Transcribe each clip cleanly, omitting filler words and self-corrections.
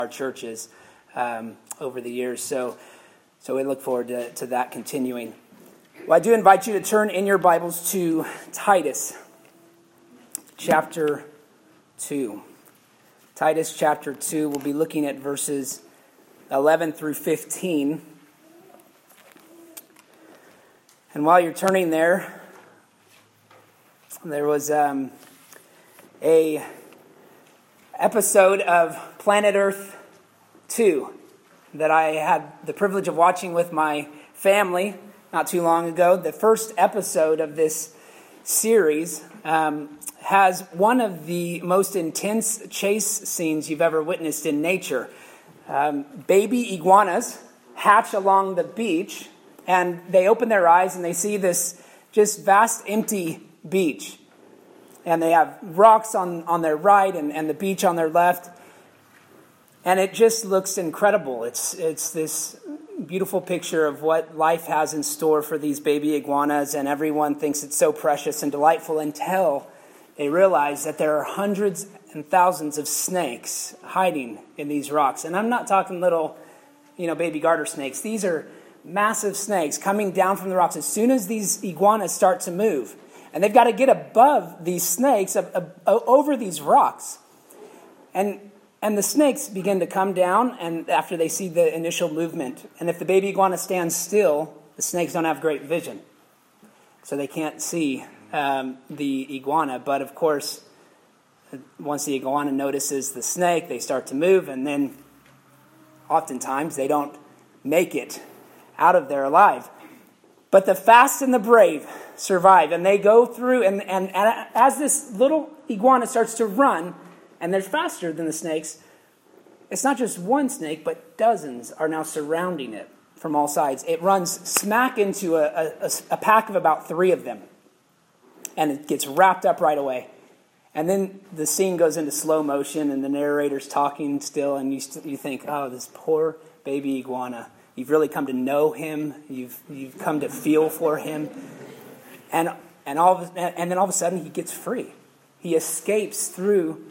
our churches over the years. So we look forward to that continuing. Well, I do invite you to turn in your Bibles to Titus chapter 2. Titus chapter 2, we'll be looking at verses 11 through 15. And while you're turning there was a episode of Planet Earth 2 that I had the privilege of watching with my family not too long ago. The first episode of this series has one of the most intense chase scenes you've ever witnessed in nature. Baby iguanas hatch along the beach, and they open their eyes and they see this just vast empty beach. And they have rocks on their right and the beach on their left. And it just looks incredible. It's this beautiful picture of what life has in store for these baby iguanas, and everyone thinks it's so precious and delightful until they realize that there are hundreds and thousands of snakes hiding in these rocks. And I'm not talking little, baby garter snakes. These are massive snakes coming down from the rocks as soon as these iguanas start to move. And they've got to get above these snakes, over these rocks. And the snakes begin to come down, and after they see the initial movement. And if the baby iguana stands still, the snakes don't have great vision. So they can't see the iguana. But of course, once the iguana notices the snake, they start to move, and then oftentimes they don't make it out of there alive. But the fast and the brave survive, and they go through, and as this little iguana starts to run, and they're faster than the snakes, it's not just one snake, but dozens are now surrounding it from all sides. It runs smack into a pack of about 3 of them, and it gets wrapped up right away. And then the scene goes into slow motion, and the narrator's talking still, and you think, oh, this poor baby iguana. You've really come to know him. You've come to feel for him, and then all of a sudden he gets free. He escapes through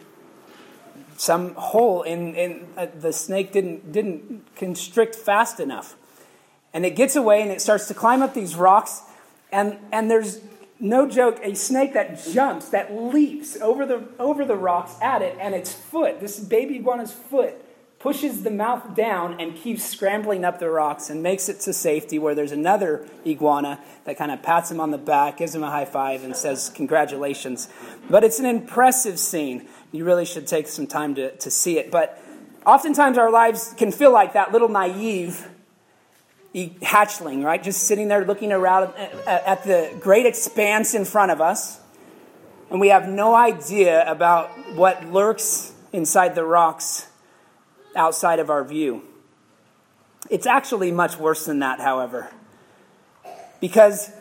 some hole in the snake didn't constrict fast enough, and it gets away and it starts to climb up these rocks, and there's no joke, a snake that jumps, that leaps over the rocks at it, and its foot, this baby iguana's foot, pushes the mouth down and keeps scrambling up the rocks and makes it to safety, where there's another iguana that kind of pats him on the back, gives him a high five, and says, congratulations. But it's an impressive scene. You really should take some time to see it. But oftentimes our lives can feel like that little naive hatchling, right? Just sitting there looking around at the great expanse in front of us. And we have no idea about what lurks inside the rocks outside of our view. It's actually much worse than that, however, because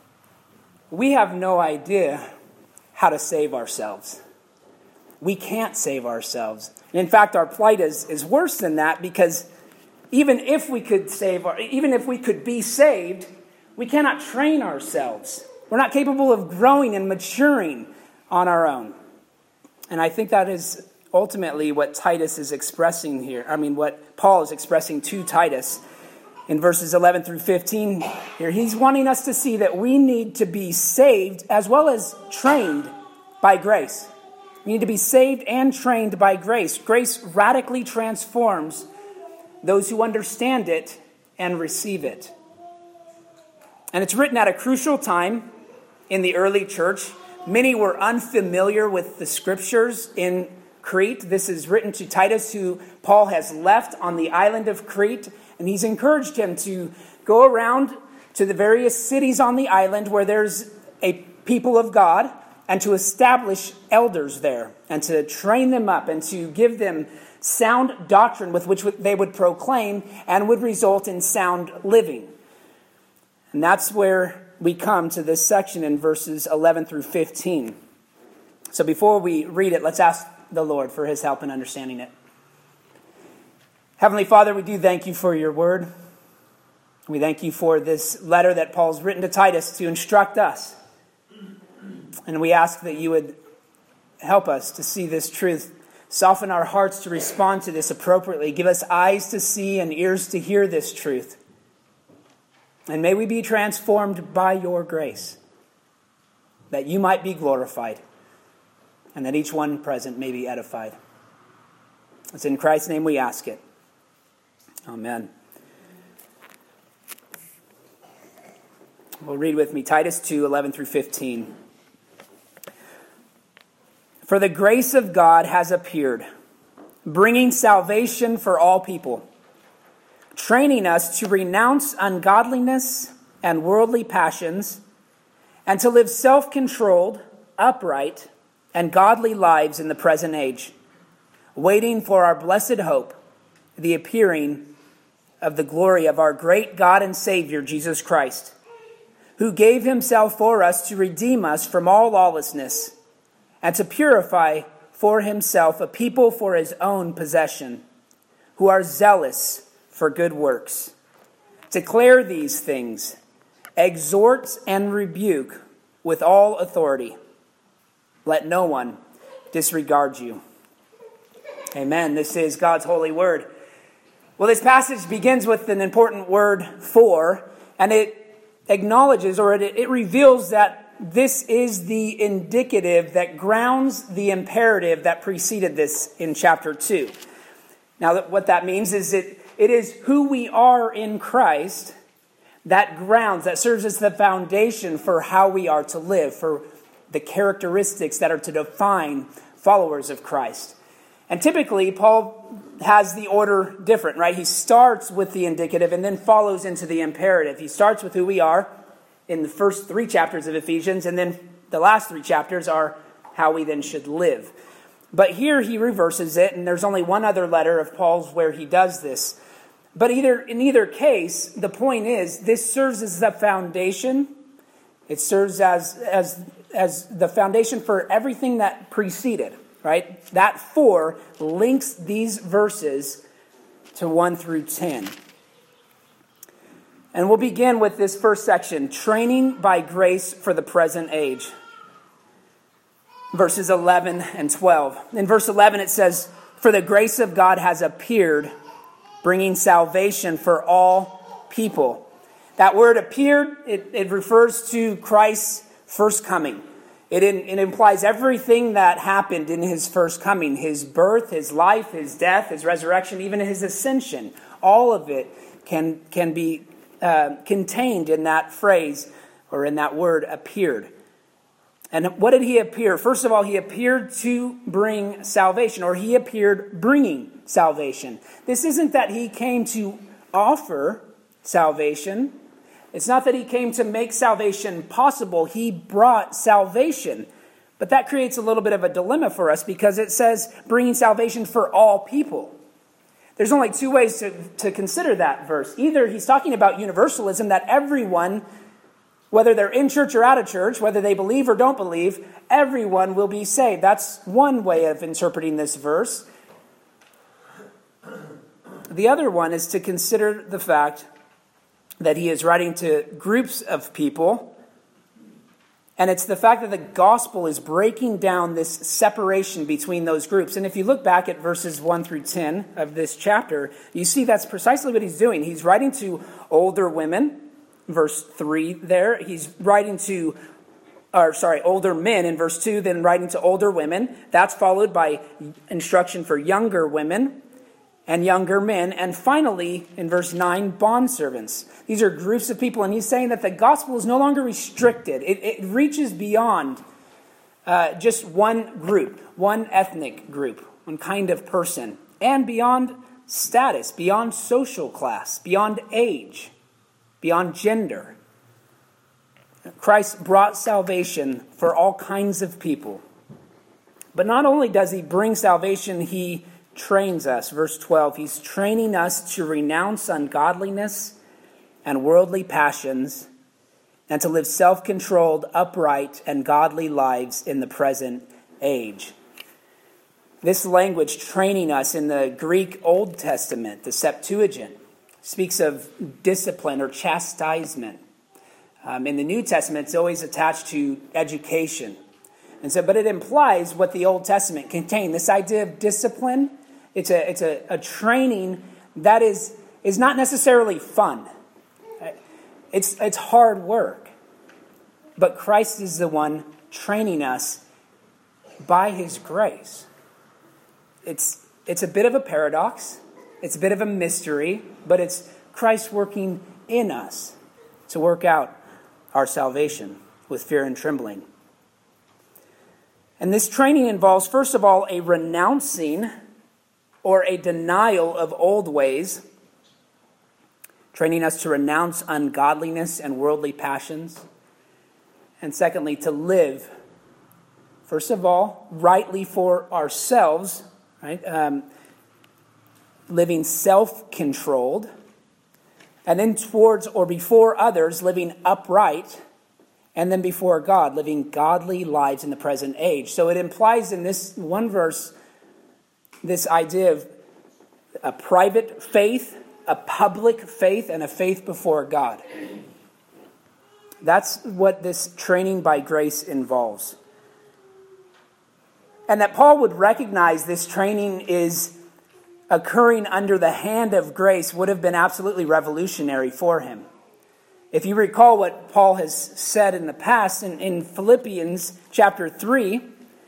we have no idea how to save ourselves. We can't save ourselves. And in fact, our plight is worse than that, because even if we could be saved, we cannot train ourselves. We're not capable of growing and maturing on our own. And I think that is ultimately what Titus is expressing here. What Paul is expressing to Titus in verses 11 through 15 here. He's wanting us to see that we need to be saved as well as trained by grace. We need to be saved and trained by grace. Grace radically transforms those who understand it and receive it. And it's written at a crucial time in the early church. Many were unfamiliar with the scriptures in Crete. This is written to Titus, who Paul has left on the island of Crete, and he's encouraged him to go around to the various cities on the island where there's a people of God, and to establish elders there, and to train them up, and to give them sound doctrine with which they would proclaim and would result in sound living. And that's where we come to this section in verses 11 through 15. So before we read it, let's ask the Lord for his help in understanding it. Heavenly Father, we do thank you for your word. We thank you for this letter that Paul's written to Titus to instruct us. And we ask that you would help us to see this truth Soften our hearts to respond to this appropriately. Give us eyes to see and ears to hear this truth. And may we be transformed by your grace, that you might be glorified, and that each one present may be edified. It's in Christ's name we ask it. Amen. Well, read with me Titus 2, 11 through 15. For the grace of God has appeared, bringing salvation for all people, training us to renounce ungodliness and worldly passions, and to live self-controlled, upright, and godly lives in the present age, waiting for our blessed hope, the appearing of the glory of our great God and Savior, Jesus Christ, who gave himself for us to redeem us from all lawlessness and to purify for himself a people for his own possession, who are zealous for good works. Declare these things, exhort and rebuke with all authority. Let no one disregard you. Amen. This is God's holy word. Well, this passage begins with an important word, for, and it acknowledges, or it reveals that this is the indicative that grounds the imperative that preceded this in chapter 2. Now, what that means is it is who we are in Christ that grounds, that serves as the foundation for how we are to live, for the characteristics that are to define followers of Christ. And typically, Paul has the order different, right? He starts with the indicative and then follows into the imperative. He starts with who we are in the first 3 chapters of Ephesians, and then the last 3 chapters are how we then should live. But here he reverses it, and there's only one other letter of Paul's where he does this. But in either case, the point is, this serves as the foundation. It serves as the foundation for everything that preceded. Right? That 4 links these verses to 1 through 10. And we'll begin with this first section, training by grace for the present age. Verses 11 and 12. In verse 11 it says, for the grace of God has appeared, bringing salvation for all people. That word appeared, it refers to Christ's first coming. It implies everything that happened in his first coming, his birth, his life, his death, his resurrection, even his ascension. All of it can be contained in that phrase or in that word appeared. And what did he appear? First of all, he appeared to bring salvation, or he appeared bringing salvation. This isn't that he came to offer salvation. It's not that he came to make salvation possible. He brought salvation. But that creates a little bit of a dilemma for us because it says bringing salvation for all people. There's only 2 ways to consider that verse. Either he's talking about universalism, that everyone, whether they're in church or out of church, whether they believe or don't believe, everyone will be saved. That's one way of interpreting this verse. The other one is to consider the fact that he is writing to groups of people, and it's the fact that the gospel is breaking down this separation between those groups. And if you look back at verses 1 through 10 of this chapter, you see that's precisely what he's doing. He's writing to older women, verse 3 there. He's writing to, older men in verse 2, then writing to older women. That's followed by instruction for younger women and younger men. And finally, in verse 9, bondservants. These are groups of people, and he's saying that the gospel is no longer restricted. It reaches beyond just one group, one ethnic group, one kind of person, and beyond status, beyond social class, beyond age, beyond gender. Christ brought salvation for all kinds of people. But not only does he bring salvation, he trains us. Verse 12, he's training us to renounce ungodliness and worldly passions and to live self-controlled, upright, and godly lives in the present age. This language, training us, in the Greek Old Testament, the Septuagint, speaks of discipline or chastisement. In the New Testament, it's always attached to education. And so, but it implies what the Old Testament contained. This idea of discipline, it's a training that is not necessarily fun. It's hard work. But Christ is the one training us by his grace. It's a bit of a paradox. It's a bit of a mystery, but it's Christ working in us to work out our salvation with fear and trembling. And this training involves, first of all, a renouncing or a denial of old ways, training us to renounce ungodliness and worldly passions. And secondly, to live, first of all, rightly for ourselves, right? Living self-controlled, and then towards or before others, living upright, and then before God, living godly lives in the present age. So it implies in this one verse this idea of a private faith, a public faith, and a faith before God. That's what this training by grace involves. And that Paul would recognize this training is occurring under the hand of grace would have been absolutely revolutionary for him. If you recall what Paul has said in the past, in Philippians chapter 3,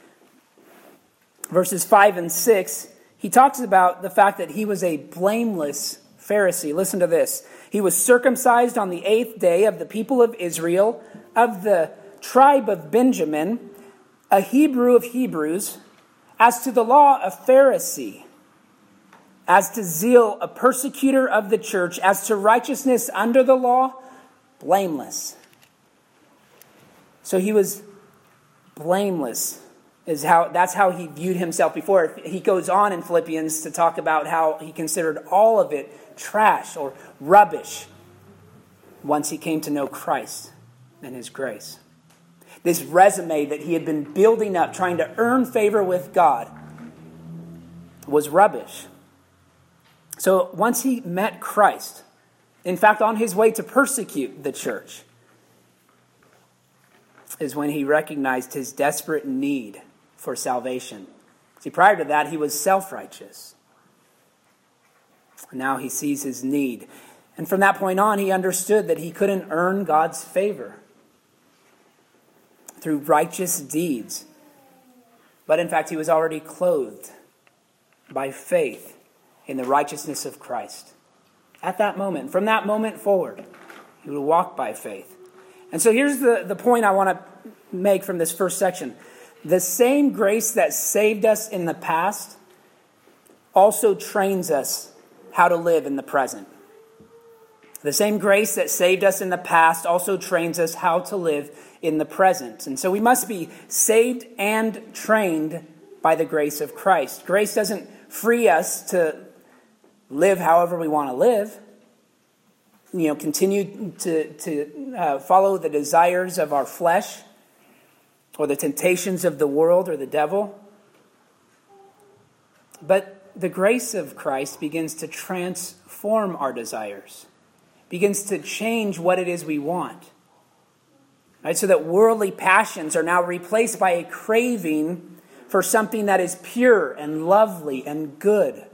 verses 5 and 6, he talks about the fact that he was a blameless Pharisee. Listen to this. He was circumcised on the 8th day of the people of Israel, of the tribe of Benjamin, a Hebrew of Hebrews, as to the law, a Pharisee, as to zeal, a persecutor of the church, as to righteousness under the law, blameless. So he was blameless. That's how he viewed himself before. He goes on in Philippians to talk about how he considered all of it trash or rubbish once he came to know Christ and his grace. This resume that he had been building up, trying to earn favor with God, was rubbish. So once he met Christ, in fact, on his way to persecute the church, is when he recognized his desperate need for salvation. See, prior to that, he was self-righteous. Now he sees his need. And from that point on, he understood that he couldn't earn God's favor through righteous deeds. But in fact, he was already clothed by faith in the righteousness of Christ. At that moment, from that moment forward, he would walk by faith. And so here's the point I want to make from this first section. The same grace that saved us in the past also trains us how to live in the present. The same grace that saved us in the past also trains us how to live in the present. And so we must be saved and trained by the grace of Christ. Grace doesn't free us to live however we want to live. Continue to follow the desires of our flesh or the temptations of the world or the devil. But the grace of Christ begins to transform our desires, begins to change what it is we want. Right? So that worldly passions are now replaced by a craving for something that is pure and lovely and good.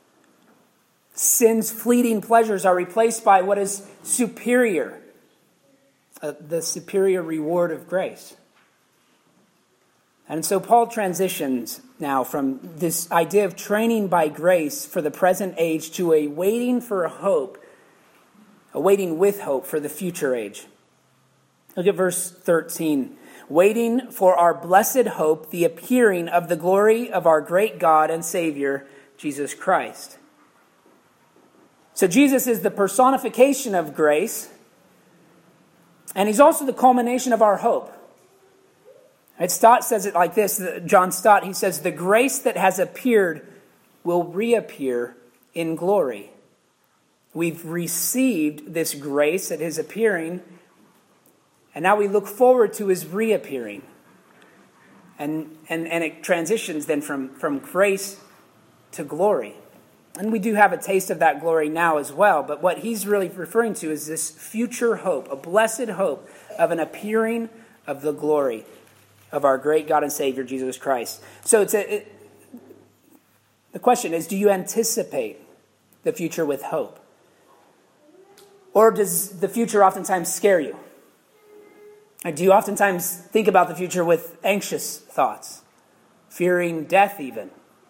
Sin's fleeting pleasures are replaced by what is superior, the superior reward of grace. And so Paul transitions now from this idea of training by grace for the present age to a waiting for hope, a waiting with hope for the future age. Look at verse 13. Waiting for our blessed hope, the appearing of the glory of our great God and Savior, Jesus Christ. So Jesus is the personification of grace, and he's also the culmination of our hope. Right? Stott says it like this, John Stott, he says, the grace that has appeared will reappear in glory. We've received this grace at his appearing, and now we look forward to his reappearing. And it transitions then from grace to glory. And we do have a taste of that glory now as well. But what he's really referring to is this future hope, a blessed hope of an appearing of the glory of our great God and Savior, Jesus Christ. So the question is, do you anticipate the future with hope? Or does the future oftentimes scare you? Or do you oftentimes think about the future with anxious thoughts, fearing death even?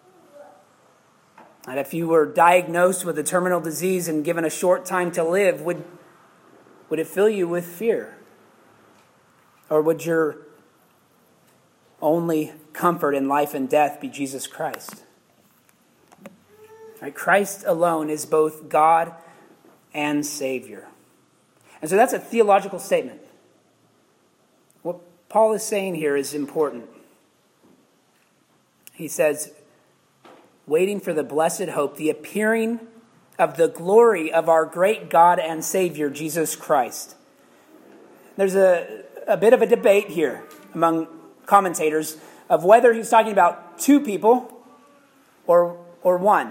And if you were diagnosed with a terminal disease and given a short time to live, would it fill you with fear? Or would your only comfort in life and death be Jesus Christ? Right? Christ alone is both God and Savior. And so that's a theological statement. What Paul is saying here is important. He says, waiting for the blessed hope, the appearing of the glory of our great God and Savior, Jesus Christ. There's a bit of a debate here among commentators of whether he's talking about two people or one.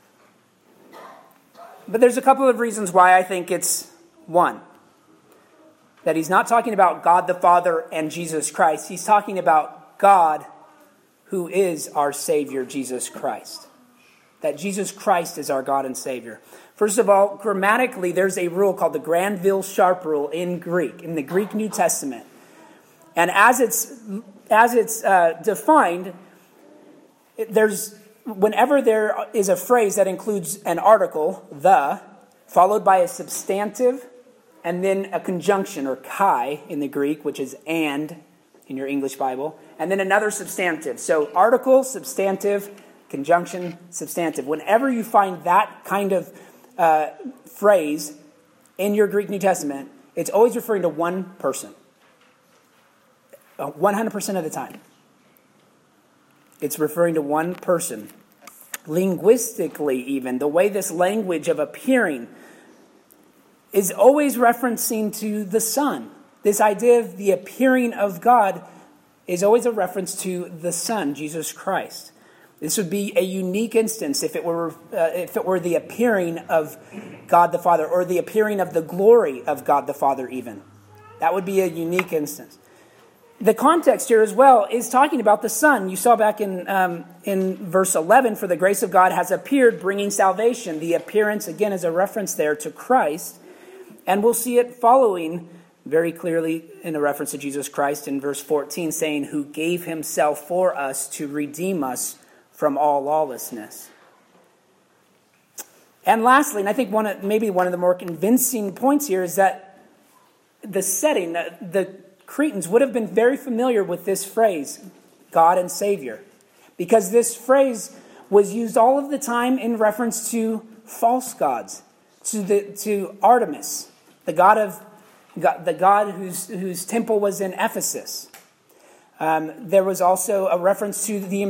But there's a couple of reasons why I think it's one. That he's not talking about God the Father and Jesus Christ. He's talking about God who is our Savior, Jesus Christ. That Jesus Christ is our God and Savior. First of all, grammatically, there's a rule called the Granville-Sharp rule in Greek, in the Greek New Testament. And as it's defined, whenever there is a phrase that includes an article, the, followed by a substantive, and then a conjunction, or kai in the Greek, which is and in your English Bible, and then another substantive. So article, substantive, conjunction, substantive. Whenever you find that kind of phrase in your Greek New Testament, it's always referring to one person. 100% of the time. It's referring to one person. Linguistically even, the way this language of appearing is always referencing to the Son. This idea of the appearing of God is always a reference to the Son, Jesus Christ. This would be a unique instance if it were the appearing of God the Father, or the appearing of the glory of God the Father even. That would be a unique instance. The context here as well is talking about the Son. You saw back in verse 11, for the grace of God has appeared, bringing salvation. The appearance, again, is a reference there to Christ. And we'll see it following very clearly in a reference to Jesus Christ in verse 14, saying, who gave himself for us to redeem us from all lawlessness. And lastly, and I think maybe one of the more convincing points here is that the setting, the Cretans would have been very familiar with this phrase, God and Savior, because this phrase was used all of the time in reference to false gods, to Artemis, the god whose temple was in Ephesus. There was also a reference to the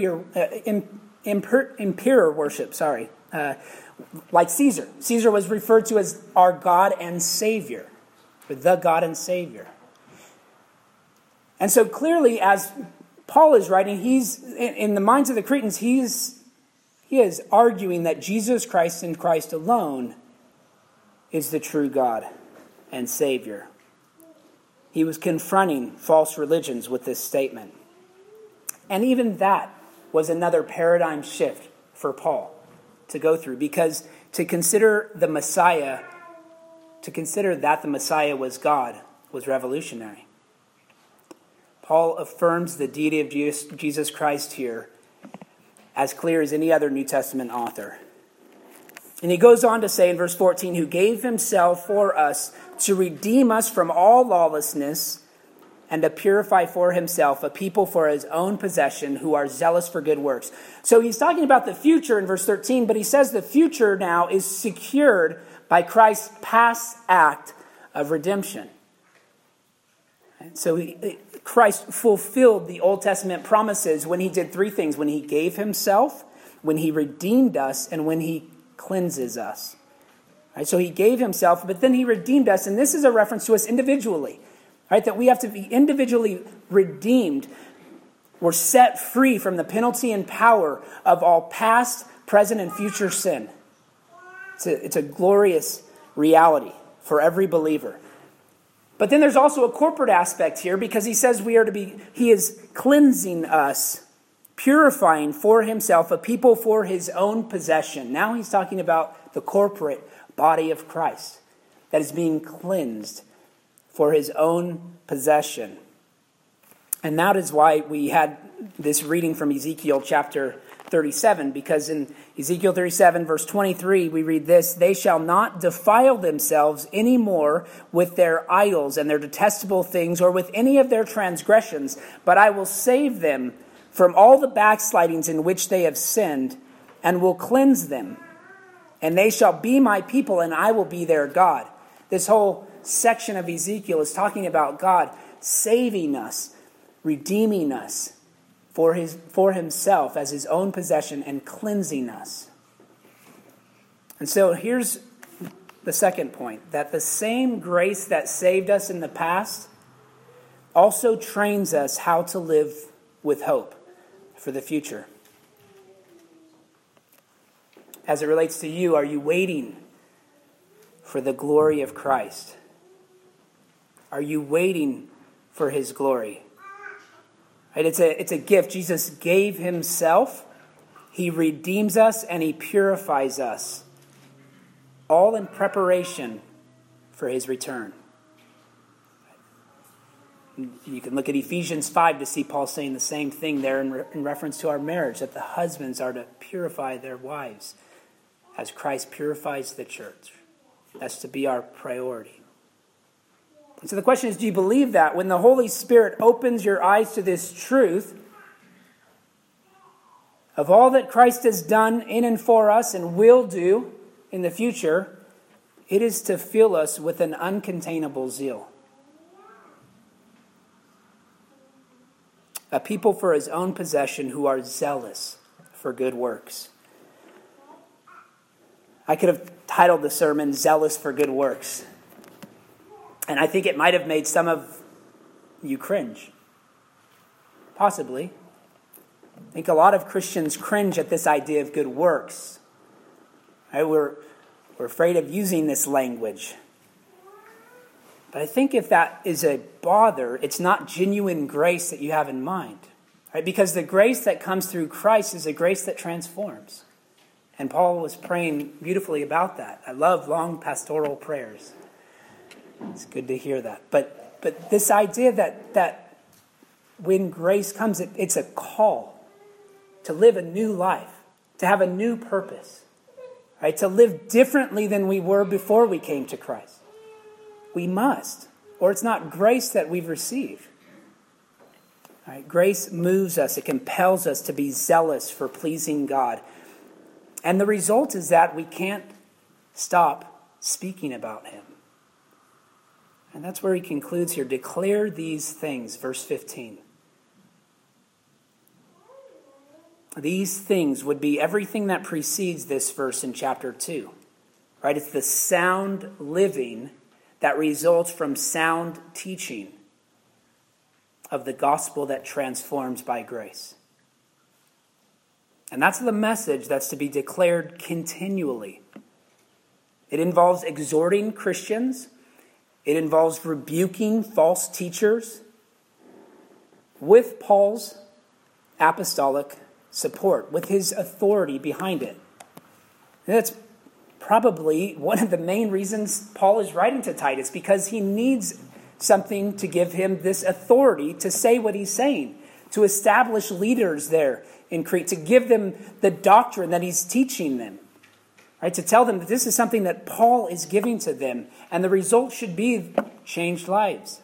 emperor worship. Like Caesar. Caesar was referred to as our God and Savior, or the God and Savior. And so clearly, as Paul is writing, he's in the minds of the Cretans, he is arguing that Jesus Christ and Christ alone is the true God and Savior. He was confronting false religions with this statement. And even that was another paradigm shift for Paul to go through, because to consider that the Messiah was God was revolutionary. Paul affirms the deity of Jesus Christ here as clear as any other New Testament author. And he goes on to say in verse 14, who gave himself for us to redeem us from all lawlessness and to purify for himself a people for his own possession who are zealous for good works. So he's talking about the future in verse 13, but he says the future now is secured by Christ's past act of redemption. And so Christ fulfilled the Old Testament promises when he did three things: when he gave himself, when he redeemed us, and when he cleanses us. Right, so he gave himself, but then he redeemed us, and this is a reference to us individually. Right, that we have to be individually redeemed. We're set free from the penalty and power of all past, present, and future sin. It's a glorious reality for every believer. But then there's also a corporate aspect here, because he says he is cleansing us, purifying for himself a people for his own possession. Now he's talking about the corporate body of Christ that is being cleansed for his own possession. And that is why we had this reading from Ezekiel chapter 37, because in Ezekiel 37, verse 23, we read this: "They shall not defile themselves any more with their idols and their detestable things, or with any of their transgressions, but I will save them from all the backslidings in which they have sinned, and will cleanse them. And they shall be my people, and I will be their God." This whole section of Ezekiel is talking about God saving us, redeeming us for himself as his own possession, and cleansing us. And so here's the second point, that the same grace that saved us in the past also trains us how to live with hope for the future. As it relates to you, are you waiting for the glory of Christ? Are you waiting for his glory? Right? It's a gift. Jesus gave himself. He redeems us and he purifies us, all in preparation for his return. You can look at Ephesians 5 to see Paul saying the same thing there in reference to our marriage, that the husbands are to purify their wives as Christ purifies the church. That's to be our priority. And so the question is, do you believe that when the Holy Spirit opens your eyes to this truth of all that Christ has done in and for us and will do in the future, it is to fill us with an uncontainable zeal. A people for his own possession who are zealous for good works. I could have titled the sermon, "Zealous for Good Works." And I think it might have made some of you cringe. Possibly. I think a lot of Christians cringe at this idea of good works. Right? We're afraid of using this language. But I think if that is a bother, it's not genuine grace that you have in mind. Right? Because the grace that comes through Christ is a grace that transforms. And Paul was praying beautifully about that. I love long pastoral prayers. It's good to hear that. But this idea that when grace comes, it's a call to live a new life, to have a new purpose, right? To live differently than we were before we came to Christ. We must, or it's not grace that we've received. Right? Grace moves us. It compels us to be zealous for pleasing God. And the result is that we can't stop speaking about him. And that's where he concludes here. Declare these things, verse 15. These things would be everything that precedes this verse in chapter 2. Right? It's the sound living that results from sound teaching of the gospel that transforms by grace. And that's the message that's to be declared continually. It involves exhorting Christians. It involves rebuking false teachers with Paul's apostolic support, with his authority behind it. And that's probably one of the main reasons Paul is writing to Titus, because he needs something to give him this authority to say what he's saying, to establish leaders there in Crete, to give them the doctrine that he's teaching them. Right, to tell them that this is something that Paul is giving to them, and the result should be changed lives.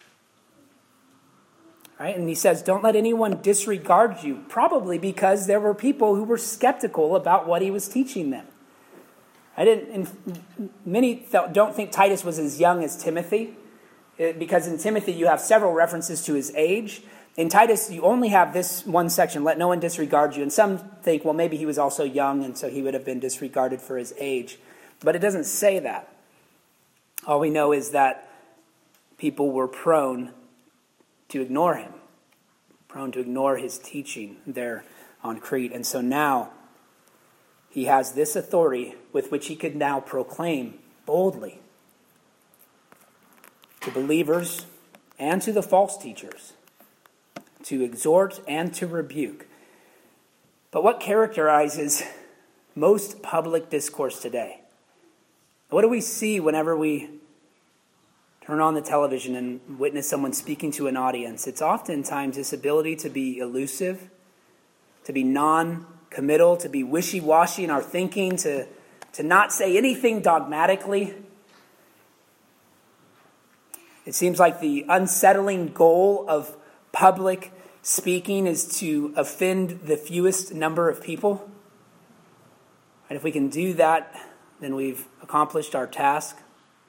Right? And he says, don't let anyone disregard you, probably because there were people who were skeptical about what he was teaching them. Many don't think Titus was as young as Timothy, because in Timothy you have several references to his age. In Titus, you only have this one section, let no one disregard you. And some think, well, maybe he was also young, and so he would have been disregarded for his age. But it doesn't say that. All we know is that people were prone to ignore him, prone to ignore his teaching there on Crete. And so now he has this authority with which he could now proclaim boldly to believers and to the false teachers, to exhort and to rebuke. But what characterizes most public discourse today? What do we see whenever we turn on the television and witness someone speaking to an audience? It's oftentimes this ability to be elusive, to be non-committal, to be wishy-washy in our thinking, to not say anything dogmatically. It seems like the unsettling goal of public speaking is to offend the fewest number of people. And if we can do that, then we've accomplished our task.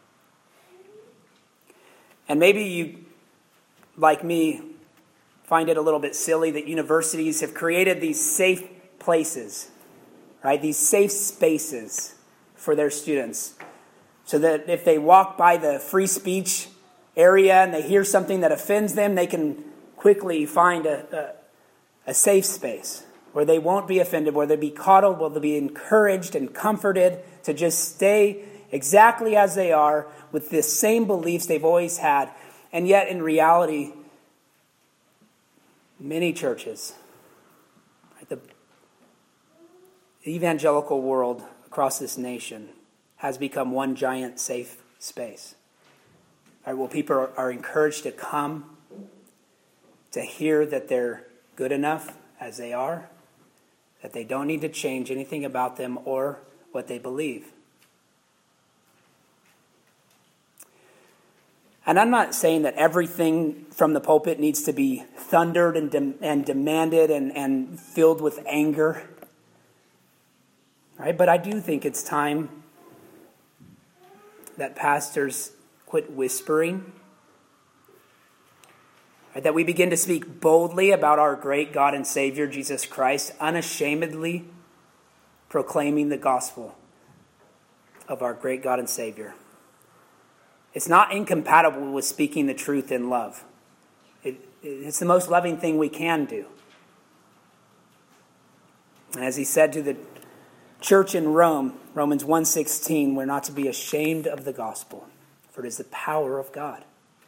And maybe you, like me, find it a little bit silly that universities have created these safe places, right? These safe spaces for their students, so that if they walk by the free speech area and they hear something that offends them, they can quickly find a safe space where they won't be offended, where they'll be coddled, where they'll be encouraged and comforted to just stay exactly as they are with the same beliefs they've always had. And yet, in reality, many churches, right, the evangelical world across this nation has become one giant safe space. Right, well, people are encouraged to come, to hear that they're good enough as they are, that they don't need to change anything about them or what they believe. And I'm not saying that everything from the pulpit needs to be thundered and demanded and filled with anger. Right? But I do think it's time that pastors quit whispering. Right? That we begin to speak boldly about our great God and Savior, Jesus Christ, unashamedly proclaiming the gospel of our great God and Savior. It's not incompatible with speaking the truth in love. It's the most loving thing we can do. And as he said to the church in Rome, Romans 1:16, we're not to be ashamed of the gospel, for it is the power of God.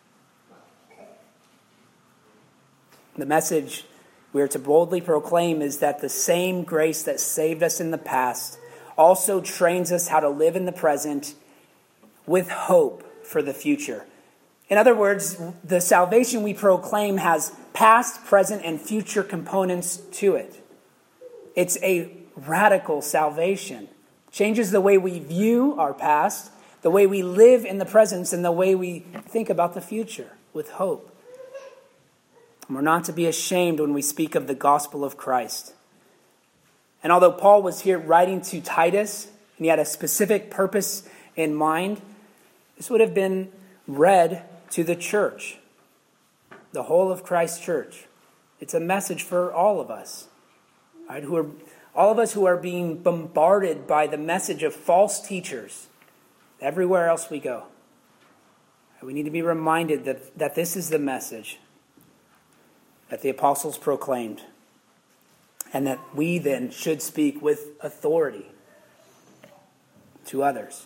The message we are to boldly proclaim is that the same grace that saved us in the past also trains us how to live in the present with hope for the future. In other words, the salvation we proclaim has past, present, and future components to it. It's a radical salvation. Changes the way we view our past, the way we live in the present, and the way we think about the future with hope. And we're not to be ashamed when we speak of the gospel of Christ. And although Paul was here writing to Titus, and he had a specific purpose in mind, this would have been read to the church, the whole of Christ's church. It's a message for all of us, right? All of us who are being bombarded by the message of false teachers everywhere else we go. We need to be reminded that this is the message that the apostles proclaimed, and that we then should speak with authority to others.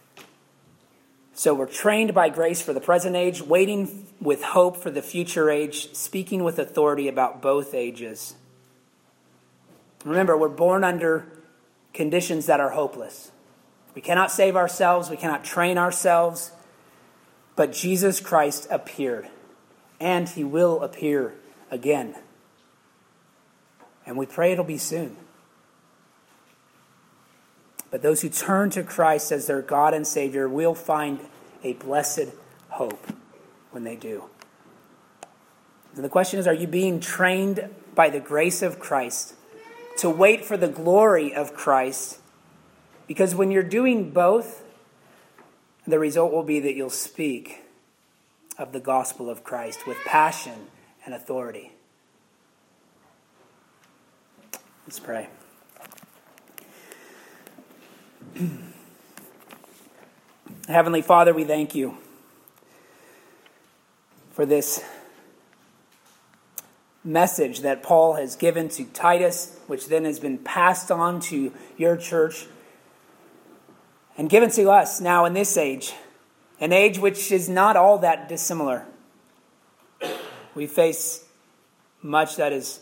So we're trained by grace for the present age, waiting with hope for the future age, speaking with authority about both ages. Remember, we're born under conditions that are hopeless. We cannot save ourselves, we cannot train ourselves, but Jesus Christ appeared, and he will appear again. And we pray it'll be soon. But those who turn to Christ as their God and Savior will find a blessed hope when they do. And the question is, are you being trained by the grace of Christ to wait for the glory of Christ? Because when you're doing both, the result will be that you'll speak of the gospel of Christ with passion and authority. Let's pray. Heavenly Father, we thank you for this message that Paul has given to Titus, which then has been passed on to your church and given to us now in this age An age which is not all that dissimilar. We face much that is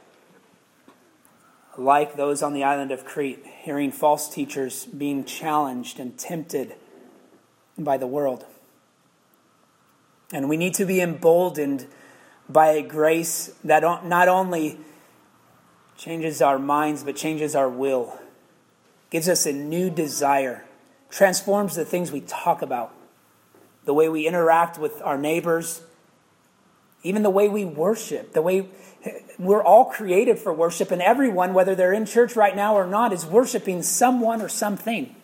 like those on the island of Crete, hearing false teachers being challenged and tempted by the world. And we need to be emboldened by a grace that not only changes our minds, but changes our will, gives us a new desire, transforms the things we talk about, the way we interact with our neighbors, even the way we worship, the way we're all created for worship, and everyone, whether they're in church right now or not, is worshiping someone or something.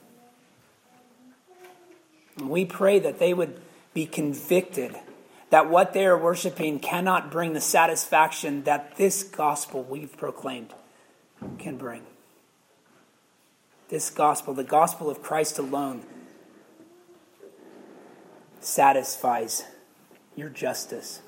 And we pray that they would be convicted that what they are worshiping cannot bring the satisfaction that this gospel we've proclaimed can bring. This gospel, the gospel of Christ alone, satisfies your justice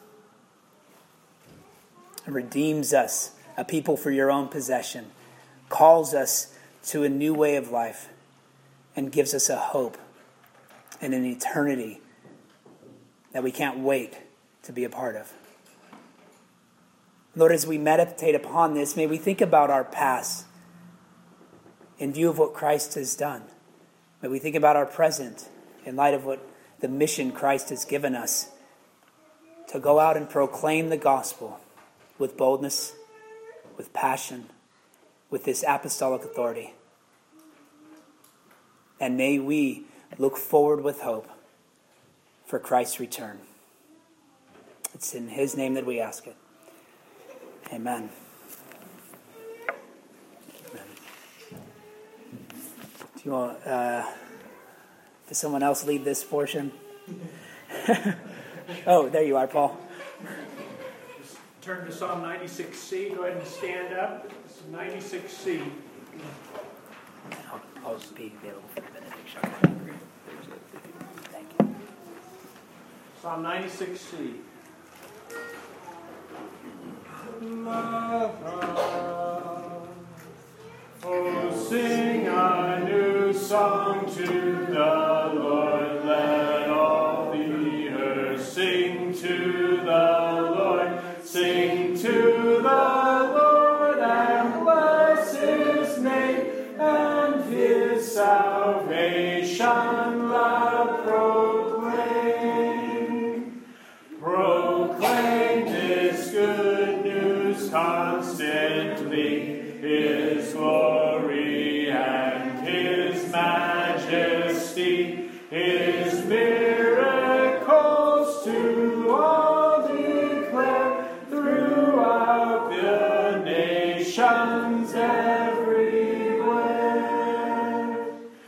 and redeems us, a people for your own possession, calls us to a new way of life, and gives us a hope and an eternity that we can't wait to be a part of. Lord, as we meditate upon this, may we think about our past in view of what Christ has done. May we think about our present in light of what the mission Christ has given us to go out and proclaim the gospel with boldness, with passion, with this apostolic authority. And may we look forward with hope for Christ's return. It's in his name that we ask it. Amen. Amen. Do you want does someone else lead this portion? Oh, there you are, Paul. Just turn to Psalm 96C. Go ahead and stand up. It's 96C. I'll just be available for the benediction. Thank you. Psalm 96C. Oh, sing a new song to the Lord. Let all the earth sing to the Lord. Sing to the Lord and bless his name, and his salvation loud proclaim. Proclaim his good news constantly, his glory and his majesty, his miracles to all declare throughout the nations everywhere.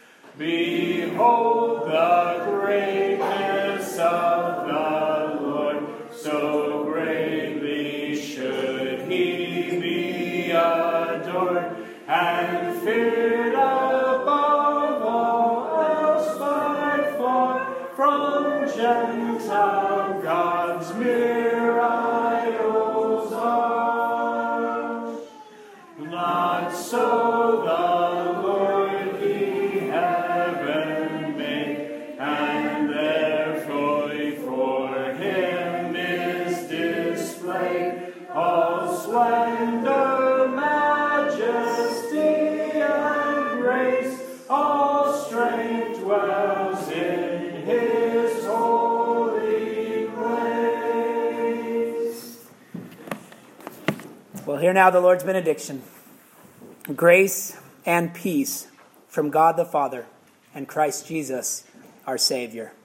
Behold the greatness of the Lord, so greatly should he be adored, and feared above all else by far. From Gentile gods mere idols are. Not so the Lord he heaven made, and therefore for him is displayed all splendor, majesty, and grace. All strength dwells in his holy place. Well, hear now the Lord's benediction. Grace and peace from God the Father and Christ Jesus, our Savior.